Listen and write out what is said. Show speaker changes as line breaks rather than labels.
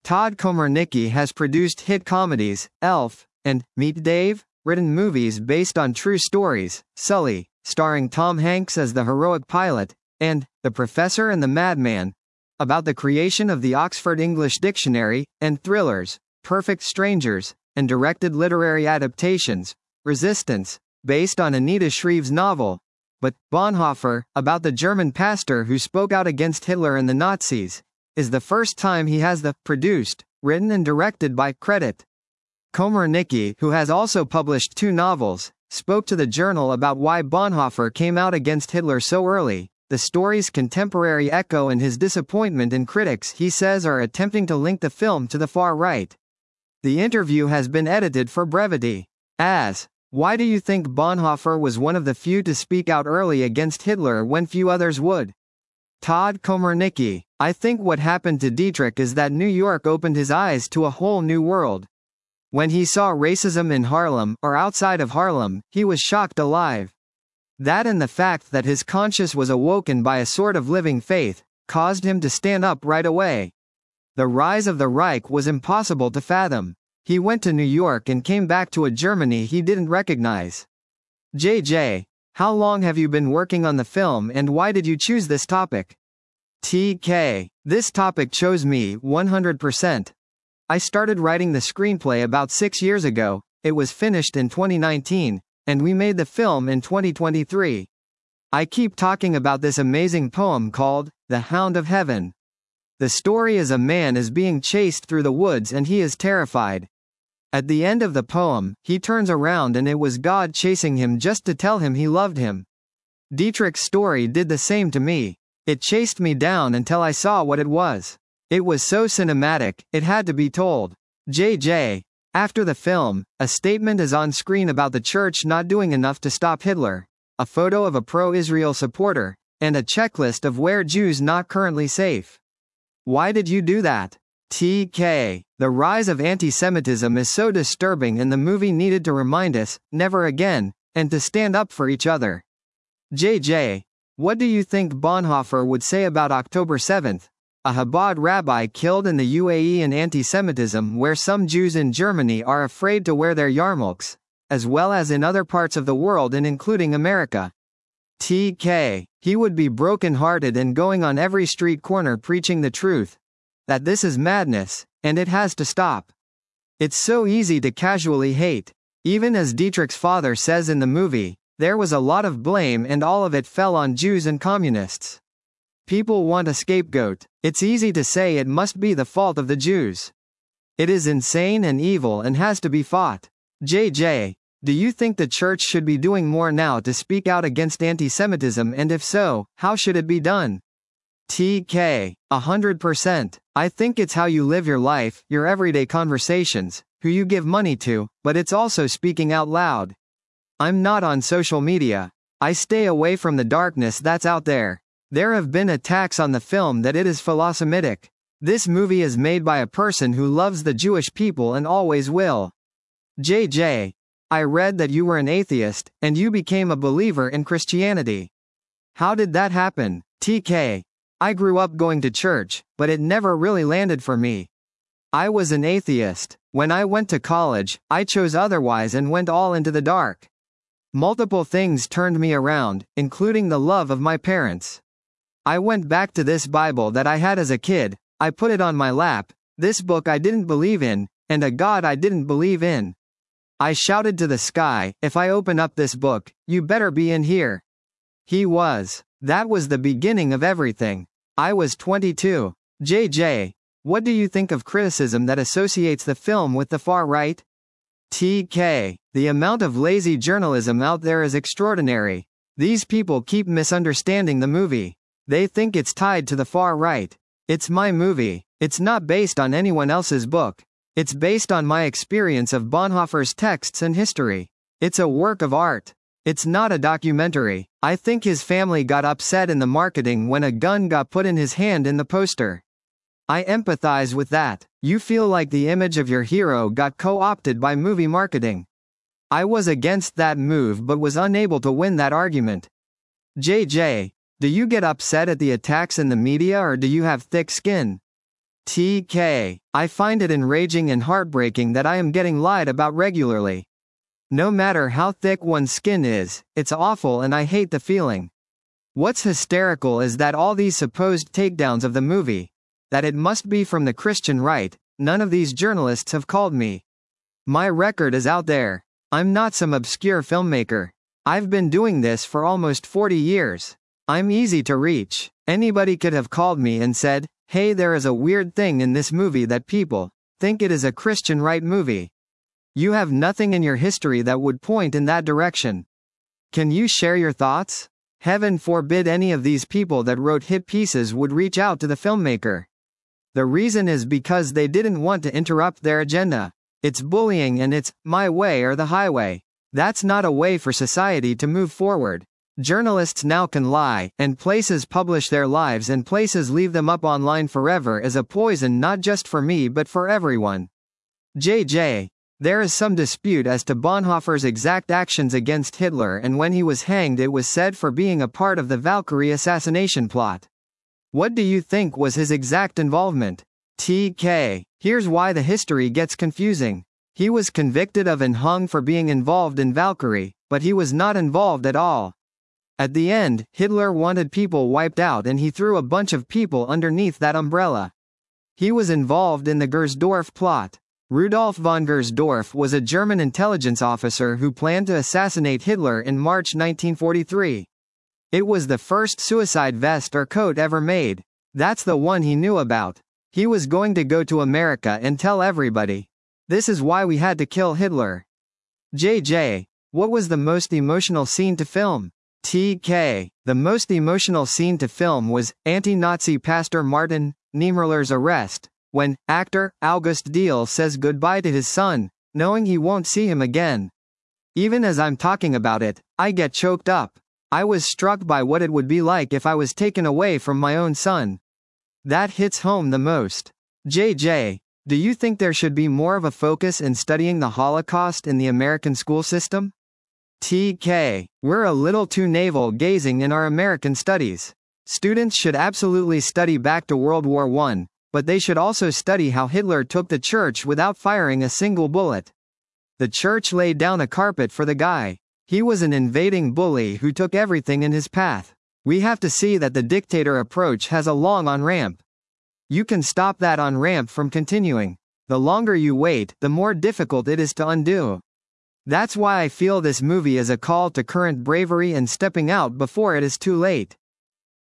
Todd Komarnicki has produced hit comedies, Elf, and Meet Dave, written movies based on true stories, Sully, starring Tom Hanks as the heroic pilot, and The Professor and the Madman, about the creation of the Oxford English Dictionary, and thrillers, Perfect Strangers, and directed literary adaptations, Resistance, based on Anita Shreve's novel, but Bonhoeffer, about the German pastor who spoke out against Hitler and the Nazis, is the first time he has the produced, written and directed by credit. Komarnicki, who has also published 2 novels, spoke to the Journal about why Bonhoeffer came out against Hitler so early, the story's contemporary echo and his disappointment in critics he says are attempting to link the film to the far right. The interview has been edited for brevity. Why do you think Bonhoeffer was one of the few to speak out early against Hitler when few others would? Todd Komarnicki, I think what happened to Dietrich is that New York opened his eyes to a whole new world. When he saw racism in Harlem, or outside of Harlem, he was shocked alive. That and the fact that his conscience was awoken by a sort of living faith, caused him to stand up right away. The rise of the Reich was impossible to fathom. He went to New York and came back to a Germany he didn't recognize. JJ, how long have you been working on the film and why did you choose this topic? TK, this topic chose me 100%. I started writing the screenplay about 6 years ago, it was finished in 2019, and we made the film in 2023. I keep talking about this amazing poem called The Hound of Heaven. The story is a man is being chased through the woods and he is terrified. At the end of the poem, he turns around and it was God chasing him just to tell him he loved him. Dietrich's story did the same to me. It chased me down until I saw what it was. It was so cinematic, it had to be told. JJ. After the film, a statement is on screen about the church not doing enough to stop Hitler, a photo of a pro-Israel supporter, and a checklist of where Jews not currently safe. Why did you do that? TK. The rise of anti-Semitism is so disturbing and the movie needed to remind us, never again, and to stand up for each other. JJ. What do you think Bonhoeffer would say about October 7th? A Chabad rabbi killed in the UAE and anti-Semitism where some Jews in Germany are afraid to wear their yarmulkes, as well as in other parts of the world and including America. TK. He would be broken-hearted and going on every street corner preaching the truth. That this is madness, and it has to stop. It's so easy to casually hate. Even as Dietrich's father says in the movie, there was a lot of blame and all of it fell on Jews and communists. People want a scapegoat. It's easy to say it must be the fault of the Jews. It is insane and evil and has to be fought. JJ, do you think the church should be doing more now to speak out against anti-Semitism and if so, how should it be done? TK. 100%. I think it's how you live your life, your everyday conversations, who you give money to, but it's also speaking out loud. I'm not on social media. I stay away from the darkness that's out there. There have been attacks on the film that it is philosemitic. This movie is made by a person who loves the Jewish people and always will. JJ. I read that you were an atheist, and you became a believer in Christianity. How did that happen? TK. I grew up going to church, but it never really landed for me. I was an atheist. When I went to college, I chose otherwise and went all into the dark. Multiple things turned me around, including the love of my parents. I went back to this Bible that I had as a kid, I put it on my lap, this book I didn't believe in, and a God I didn't believe in. I shouted to the sky, if I open up this book, you better be in here. He was. That was the beginning of everything. I was 22. JJ, what do you think of criticism that associates the film with the far right? TK, the amount of lazy journalism out there is extraordinary. These people keep misunderstanding the movie. They think it's tied to the far right. It's my movie. It's not based on anyone else's book. It's based on my experience of Bonhoeffer's texts and history. It's a work of art. It's not a documentary. I think his family got upset in the marketing when a gun got put in his hand in the poster. I empathize with that. You feel like the image of your hero got co-opted by movie marketing. I was against that move but was unable to win that argument. JJ, do you get upset at the attacks in the media or do you have thick skin? TK. I find it enraging and heartbreaking that I am getting lied about regularly. No matter how thick one's skin is, it's awful and I hate the feeling. What's hysterical is that all these supposed takedowns of the movie, that it must be from the Christian right, none of these journalists have called me. My record is out there. I'm not some obscure filmmaker. I've been doing this for almost 40 years. I'm easy to reach. Anybody could have called me and said, hey, there is a weird thing in this movie that people think it is a Christian right movie. You have nothing in your history that would point in that direction. Can you share your thoughts? Heaven forbid any of these people that wrote hit pieces would reach out to the filmmaker. The reason is because they didn't want to interrupt their agenda. It's bullying and it's my way or the highway. That's not a way for society to move forward. Journalists now can lie, and places publish their lives and places leave them up online forever as a poison not just for me but for everyone. JJ. There is some dispute as to Bonhoeffer's exact actions against Hitler, and when he was hanged it was said for being a part of the Valkyrie assassination plot. What do you think was his exact involvement? TK. Here's why the history gets confusing. He was convicted of and hung for being involved in Valkyrie, but he was not involved at all. At the end, Hitler wanted people wiped out and he threw a bunch of people underneath that umbrella. He was involved in the Gersdorf plot. Rudolf von Gersdorf was a German intelligence officer who planned to assassinate Hitler in March 1943. It was the first suicide vest or coat ever made. That's the one he knew about. He was going to go to America and tell everybody. This is why we had to kill Hitler. JJ. What was the most emotional scene to film? TK. The most emotional scene to film was anti-Nazi pastor Martin Niemöller's arrest, when actor August Diehl says goodbye to his son, knowing he won't see him again. Even as I'm talking about it, I get choked up. I was struck by what it would be like if I was taken away from my own son. That hits home the most. JJ, do you think there should be more of a focus in studying the Holocaust in the American school system? TK, we're a little too navel-gazing in our American studies. Students should absolutely study back to World War I, but they should also study how Hitler took the church without firing a single bullet. The church laid down a carpet for the guy. He was an invading bully who took everything in his path. We have to see that the dictator approach has a long on-ramp. You can stop that on-ramp from continuing. The longer you wait, the more difficult it is to undo. That's why I feel this movie is a call to current bravery and stepping out before it is too late.